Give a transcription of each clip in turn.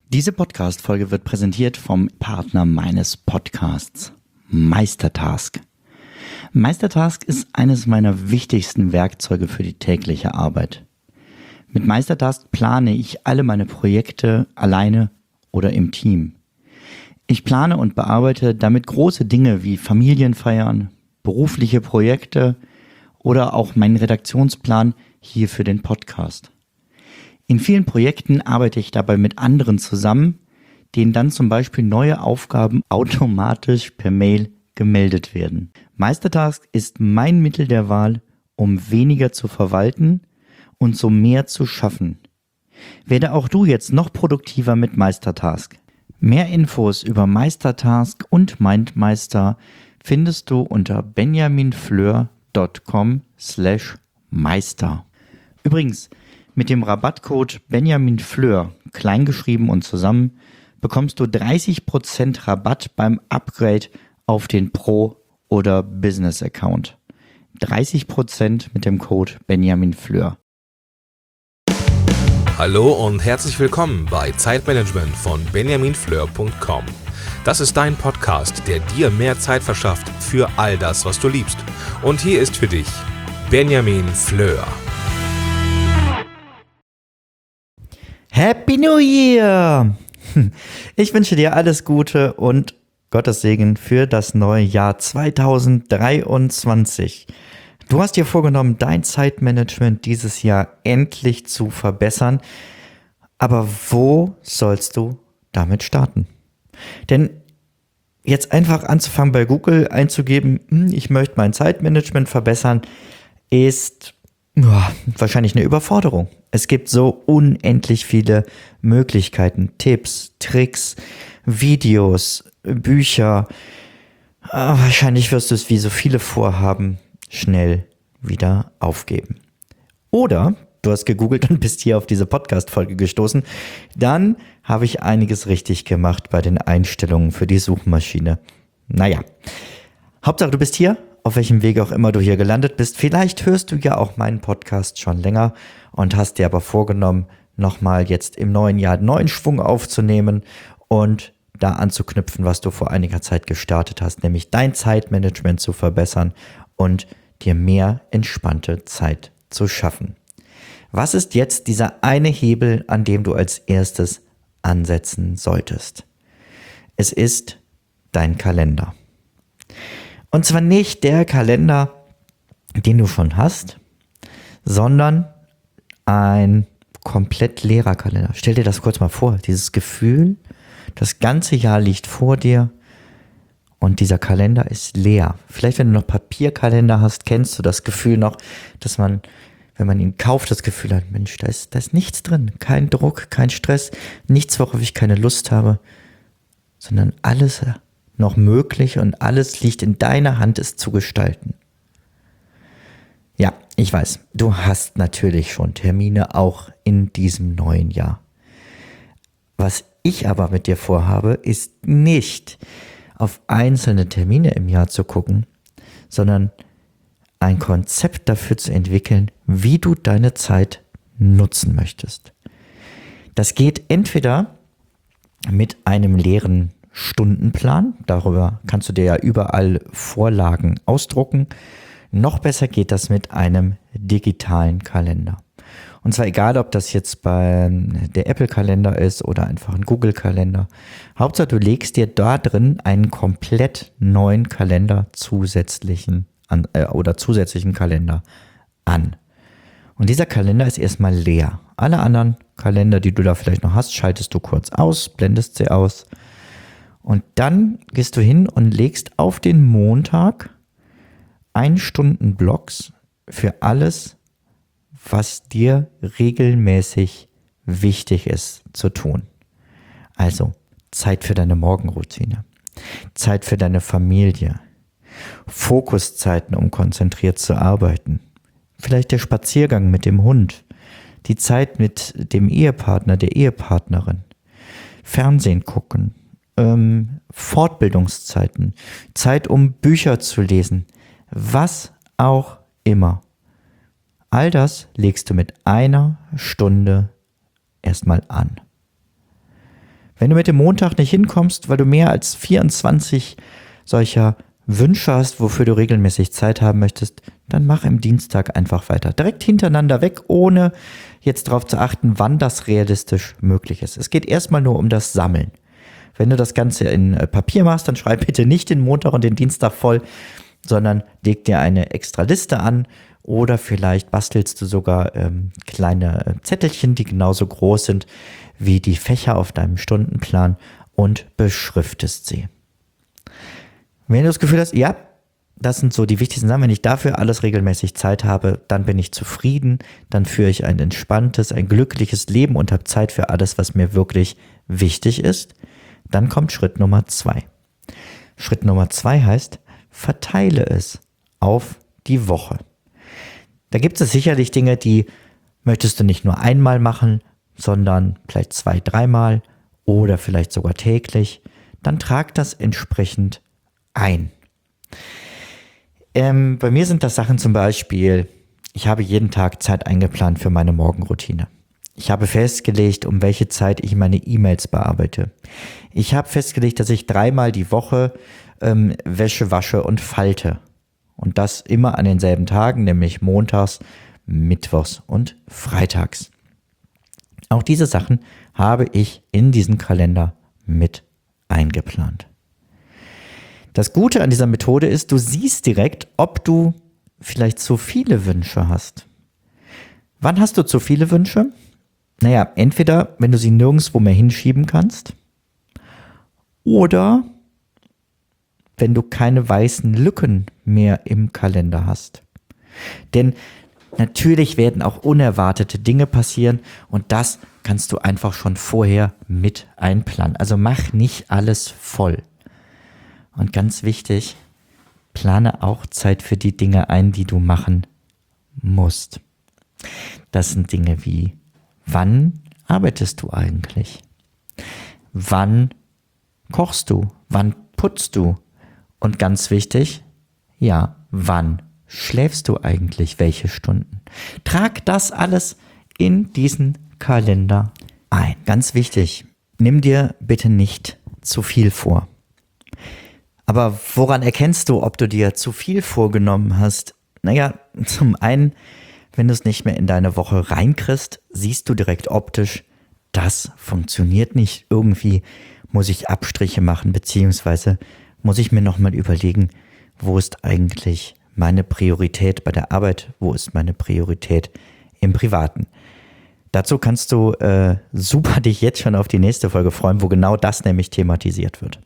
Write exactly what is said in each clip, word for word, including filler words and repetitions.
Diese Podcast-Folge wird präsentiert vom Partner meines Podcasts, Meistertask. Meistertask ist eines meiner wichtigsten Werkzeuge für die tägliche Arbeit. Mit Meistertask plane ich alle meine Projekte alleine oder im Team. Ich plane und bearbeite damit große Dinge wie Familienfeiern, berufliche Projekte oder auch meinen Redaktionsplan hier für den Podcast. In vielen Projekten arbeite ich dabei mit anderen zusammen, denen dann zum Beispiel neue Aufgaben automatisch per Mail gemeldet werden. Meistertask ist mein Mittel der Wahl, um weniger zu verwalten und so mehr zu schaffen. Werde auch du jetzt noch produktiver mit Meistertask. Mehr Infos über Meistertask und MindMeister findest du unter benjaminfleur.com slash meister. Übrigens, mit dem Rabattcode benjaminfleur, kleingeschrieben und zusammen, bekommst du dreißig Prozent Rabatt beim Upgrade auf den Pro- oder Business-Account. dreißig Prozent mit dem Code benjaminfleur. Hallo und herzlich willkommen bei Zeitmanagement von benjamin fleur punkt com. Das ist dein Podcast, der dir mehr Zeit verschafft für all das, was du liebst. Und hier ist für dich Benjamin Fleur. Happy New Year! Ich wünsche dir alles Gute und Gottes Segen für das neue Jahr zwanzig dreiundzwanzig. Du hast dir vorgenommen, dein Zeitmanagement dieses Jahr endlich zu verbessern. Aber wo sollst du damit starten? Denn jetzt einfach anzufangen bei Google einzugeben, ich möchte mein Zeitmanagement verbessern, ist ja, wahrscheinlich eine Überforderung. Es gibt so unendlich viele Möglichkeiten, Tipps, Tricks, Videos, Bücher. Ah, wahrscheinlich wirst du es wie so viele Vorhaben schnell wieder aufgeben. Oder du hast gegoogelt und bist hier auf diese Podcast-Folge gestoßen. Dann habe ich einiges richtig gemacht bei den Einstellungen für die Suchmaschine. Naja, Hauptsache du bist hier, auf welchem Weg auch immer du hier gelandet bist. Vielleicht hörst du ja auch meinen Podcast schon länger und hast dir aber vorgenommen, nochmal jetzt im neuen Jahr neuen Schwung aufzunehmen und da anzuknüpfen, was du vor einiger Zeit gestartet hast, nämlich dein Zeitmanagement zu verbessern und dir mehr entspannte Zeit zu schaffen. Was ist jetzt dieser eine Hebel, an dem du als erstes ansetzen solltest? Es ist dein Kalender. Und zwar nicht der Kalender, den du schon hast, sondern ein komplett leerer Kalender. Stell dir das kurz mal vor, dieses Gefühl, das ganze Jahr liegt vor dir und dieser Kalender ist leer. Vielleicht, wenn du noch Papierkalender hast, kennst du das Gefühl noch, dass man, wenn man ihn kauft, das Gefühl hat, Mensch, da ist, da ist nichts drin. Kein Druck, kein Stress, nichts, worauf ich keine Lust habe, sondern alles noch möglich und alles liegt in deiner Hand, es zu gestalten. Ja, ich weiß, du hast natürlich schon Termine auch in diesem neuen Jahr. Was ich aber mit dir vorhabe, ist nicht auf einzelne Termine im Jahr zu gucken, sondern ein Konzept dafür zu entwickeln, wie du deine Zeit nutzen möchtest. Das geht entweder mit einem leeren Stundenplan, darüber kannst du dir ja überall Vorlagen ausdrucken. Noch besser geht das mit einem digitalen Kalender. Und zwar egal, ob das jetzt bei der Apple-Kalender ist oder einfach ein Google-Kalender. Hauptsache, du legst dir da drin einen komplett neuen Kalender zusätzlichen an, äh, oder zusätzlichen Kalender an. Und dieser Kalender ist erstmal leer. Alle anderen Kalender, die du da vielleicht noch hast, schaltest du kurz aus, blendest sie aus. Und dann gehst du hin und legst auf den Montag ein Stunden Blocks für alles, was dir regelmäßig wichtig ist zu tun. Also Zeit für deine Morgenroutine, Zeit für deine Familie, Fokuszeiten, um konzentriert zu arbeiten, vielleicht der Spaziergang mit dem Hund, die Zeit mit dem Ehepartner, der Ehepartnerin, Fernsehen gucken, ähm, Fortbildungszeiten, Zeit, um Bücher zu lesen, was auch immer. All das legst du mit einer Stunde erstmal an. Wenn du mit dem Montag nicht hinkommst, weil du mehr als vierundzwanzig solcher Wünsche hast, wofür du regelmäßig Zeit haben möchtest, dann mach im Dienstag einfach weiter. Direkt hintereinander weg, ohne jetzt darauf zu achten, wann das realistisch möglich ist. Es geht erstmal nur um das Sammeln. Wenn du das Ganze in Papier machst, dann schreib bitte nicht den Montag und den Dienstag voll, sondern leg dir eine extra Liste an oder vielleicht bastelst du sogar ähm, kleine Zettelchen, die genauso groß sind wie die Fächer auf deinem Stundenplan und beschriftest sie. Wenn du das Gefühl hast, ja, das sind so die wichtigsten Sachen, wenn ich dafür alles regelmäßig Zeit habe, dann bin ich zufrieden, dann führe ich ein entspanntes, ein glückliches Leben und habe Zeit für alles, was mir wirklich wichtig ist, dann kommt Schritt Nummer zwei. Schritt Nummer zwei heißt, verteile es auf die Woche. Da gibt es sicherlich Dinge, die möchtest du nicht nur einmal machen, sondern vielleicht zwei, dreimal oder vielleicht sogar täglich. Dann trag das entsprechend ein. Ähm, bei mir sind das Sachen zum Beispiel, ich habe jeden Tag Zeit eingeplant für meine Morgenroutine. Ich habe festgelegt, um welche Zeit ich meine E-Mails bearbeite. Ich habe festgelegt, dass ich dreimal die Woche ähm, Wäsche wasche und falte. Und das immer an denselben Tagen, nämlich montags, mittwochs und freitags. Auch diese Sachen habe ich in diesen Kalender mit eingeplant. Das Gute an dieser Methode ist, du siehst direkt, ob du vielleicht zu viele Wünsche hast. Wann hast du zu viele Wünsche? Naja, entweder wenn du sie nirgendwo mehr hinschieben kannst oder wenn du keine weißen Lücken mehr im Kalender hast. Denn natürlich werden auch unerwartete Dinge passieren und das kannst du einfach schon vorher mit einplanen. Also mach nicht alles voll. Und ganz wichtig, plane auch Zeit für die Dinge ein, die du machen musst. Das sind Dinge wie, wann arbeitest du eigentlich? Wann kochst du? Wann putzt du? Und ganz wichtig, ja, wann schläfst du eigentlich welche Stunden? Trag das alles in diesen Kalender ein. Ganz wichtig, nimm dir bitte nicht zu viel vor. Aber woran erkennst du, ob du dir zu viel vorgenommen hast? Naja, zum einen, wenn du es nicht mehr in deine Woche reinkriegst, siehst du direkt optisch, das funktioniert nicht. Irgendwie muss ich Abstriche machen, beziehungsweise muss ich mir nochmal überlegen, wo ist eigentlich meine Priorität bei der Arbeit, wo ist meine Priorität im Privaten. Dazu kannst du äh, super dich jetzt schon auf die nächste Folge freuen, wo genau das nämlich thematisiert wird.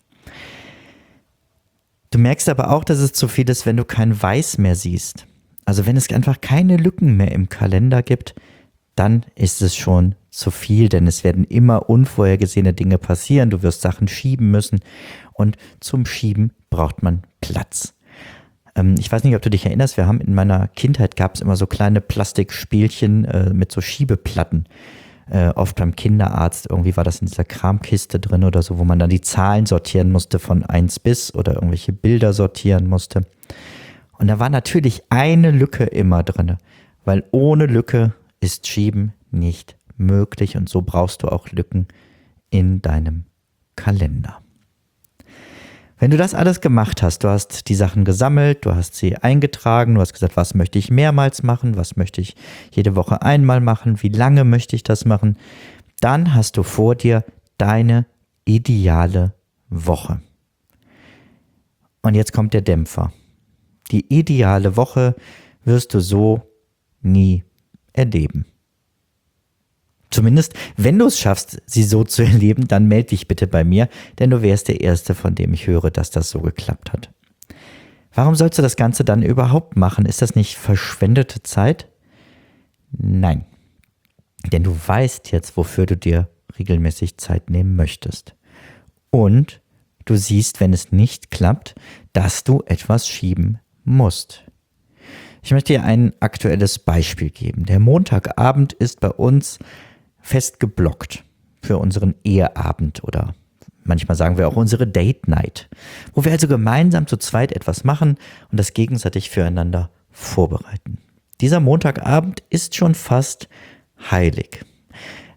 Du merkst aber auch, dass es zu viel ist, wenn du kein Weiß mehr siehst. Also wenn es einfach keine Lücken mehr im Kalender gibt, dann ist es schon zu viel, denn es werden immer unvorhergesehene Dinge passieren. Du wirst Sachen schieben müssen und zum Schieben braucht man Platz. Ähm, ich weiß nicht, ob du dich erinnerst, wir haben in meiner Kindheit gab es immer so kleine Plastikspielchen äh, mit so Schiebeplatten. Äh, oft beim Kinderarzt, irgendwie war das in dieser Kramkiste drin oder so, wo man dann die Zahlen sortieren musste von eins bis oder irgendwelche Bilder sortieren musste. Und da war natürlich eine Lücke immer drin, weil ohne Lücke ist Schieben nicht möglich und so brauchst du auch Lücken in deinem Kalender. Wenn du das alles gemacht hast, du hast die Sachen gesammelt, du hast sie eingetragen, du hast gesagt, was möchte ich mehrmals machen, was möchte ich jede Woche einmal machen, wie lange möchte ich das machen, dann hast du vor dir deine ideale Woche. Und jetzt kommt der Dämpfer. Die ideale Woche wirst du so nie erleben. Zumindest, wenn du es schaffst, sie so zu erleben, dann melde dich bitte bei mir, denn du wärst der Erste, von dem ich höre, dass das so geklappt hat. Warum sollst du das Ganze dann überhaupt machen? Ist das nicht verschwendete Zeit? Nein, denn du weißt jetzt, wofür du dir regelmäßig Zeit nehmen möchtest. Und du siehst, wenn es nicht klappt, dass du etwas schieben musst. Ich möchte dir ein aktuelles Beispiel geben. Der Montagabend ist bei uns fest geblockt für unseren Eheabend oder manchmal sagen wir auch unsere Date Night, wo wir also gemeinsam zu zweit etwas machen und das gegenseitig füreinander vorbereiten. Dieser Montagabend ist schon fast heilig.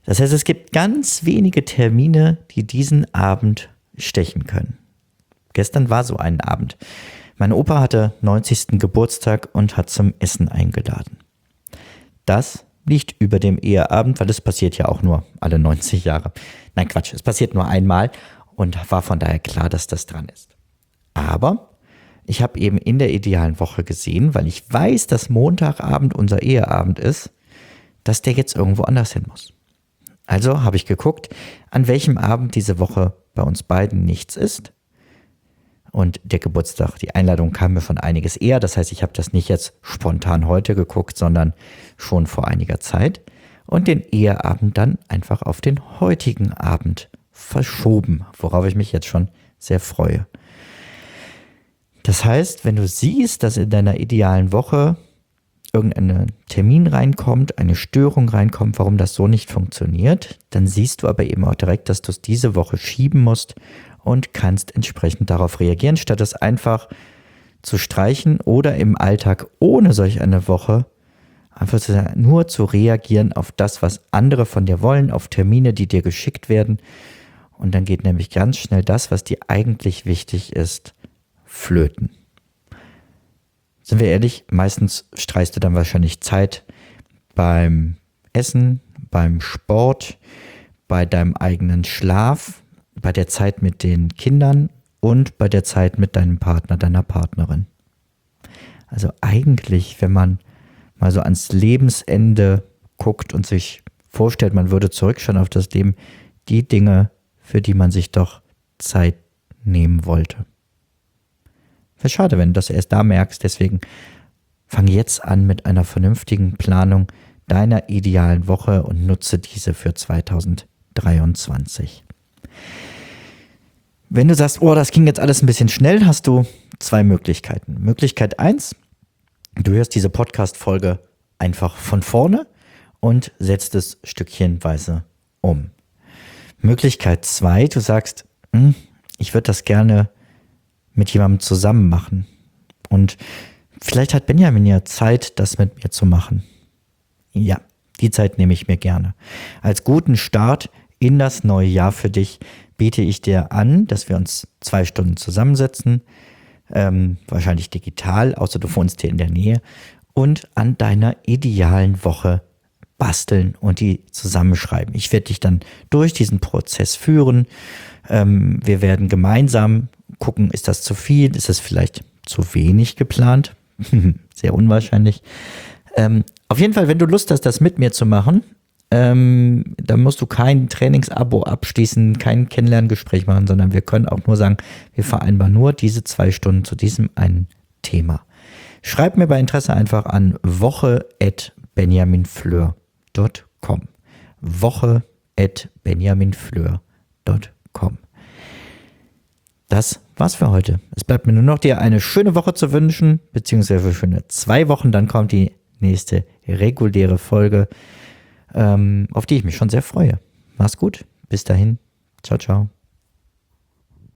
Das heißt, es gibt ganz wenige Termine, die diesen Abend stechen können. Gestern war so ein Abend. Mein Opa hatte neunzigsten Geburtstag und hat zum Essen eingeladen. Das liegt über dem Eheabend, weil es passiert ja auch nur alle neunzig Jahre. Nein, Quatsch, es passiert nur einmal und war von daher klar, dass das dran ist. Aber ich habe eben in der idealen Woche gesehen, weil ich weiß, dass Montagabend unser Eheabend ist, dass der jetzt irgendwo anders hin muss. Also habe ich geguckt, an welchem Abend diese Woche bei uns beiden nichts ist. Und der Geburtstag, die Einladung kam mir von einiges eher. Das heißt, ich habe das nicht jetzt spontan heute geguckt, sondern schon vor einiger Zeit. Und den Eheabend dann einfach auf den heutigen Abend verschoben, worauf ich mich jetzt schon sehr freue. Das heißt, wenn du siehst, dass in deiner idealen Woche irgendein Termin reinkommt, eine Störung reinkommt, warum das so nicht funktioniert, dann siehst du aber eben auch direkt, dass du es diese Woche schieben musst und kannst entsprechend darauf reagieren, statt es einfach zu streichen oder im Alltag ohne solch eine Woche einfach nur zu reagieren auf das, was andere von dir wollen, auf Termine, die dir geschickt werden. Und dann geht nämlich ganz schnell das, was dir eigentlich wichtig ist, flöten. Sind wir ehrlich, meistens streichst du dann wahrscheinlich Zeit beim Essen, beim Sport, bei deinem eigenen Schlaf, bei der Zeit mit den Kindern und bei der Zeit mit deinem Partner, deiner Partnerin. Also eigentlich, wenn man mal so ans Lebensende guckt und sich vorstellt, man würde zurückschauen auf das Leben, die Dinge, für die man sich doch Zeit nehmen wollte. Wäre schade, wenn du das erst da merkst, deswegen fang jetzt an mit einer vernünftigen Planung deiner idealen Woche und nutze diese für zweitausenddreiundzwanzig. Wenn du sagst, oh, das ging jetzt alles ein bisschen schnell, hast du zwei Möglichkeiten. Möglichkeit eins, du hörst diese Podcast-Folge einfach von vorne und setzt es stückchenweise um. Möglichkeit zwei, du sagst, hm, ich würde das gerne mit jemandem zusammen machen. Und vielleicht hat Benjamin ja Zeit, das mit mir zu machen. Ja, die Zeit nehme ich mir gerne. Als guten Start in das neue Jahr für dich biete ich dir an, dass wir uns zwei Stunden zusammensetzen, ähm, wahrscheinlich digital, außer du wohnst hier in der Nähe, und an deiner idealen Woche basteln und die zusammenschreiben. Ich werde dich dann durch diesen Prozess führen. Ähm, wir werden gemeinsam gucken, ist das zu viel, ist das vielleicht zu wenig geplant? Sehr unwahrscheinlich. Ähm, auf jeden Fall, wenn du Lust hast, das mit mir zu machen, ähm, dann musst du kein Trainingsabo abschließen, kein Kennenlerngespräch machen, sondern wir können auch nur sagen, wir vereinbaren nur diese zwei Stunden zu diesem einen Thema. Schreib mir bei Interesse einfach an woche at benjaminfleur punkt com. woche at benjaminfleur punkt com. Das war's für heute. Es bleibt mir nur noch, dir eine schöne Woche zu wünschen, beziehungsweise schöne zwei Wochen. Dann kommt die nächste reguläre Folge, ähm, auf die ich mich schon sehr freue. Mach's gut. Bis dahin. Ciao, ciao.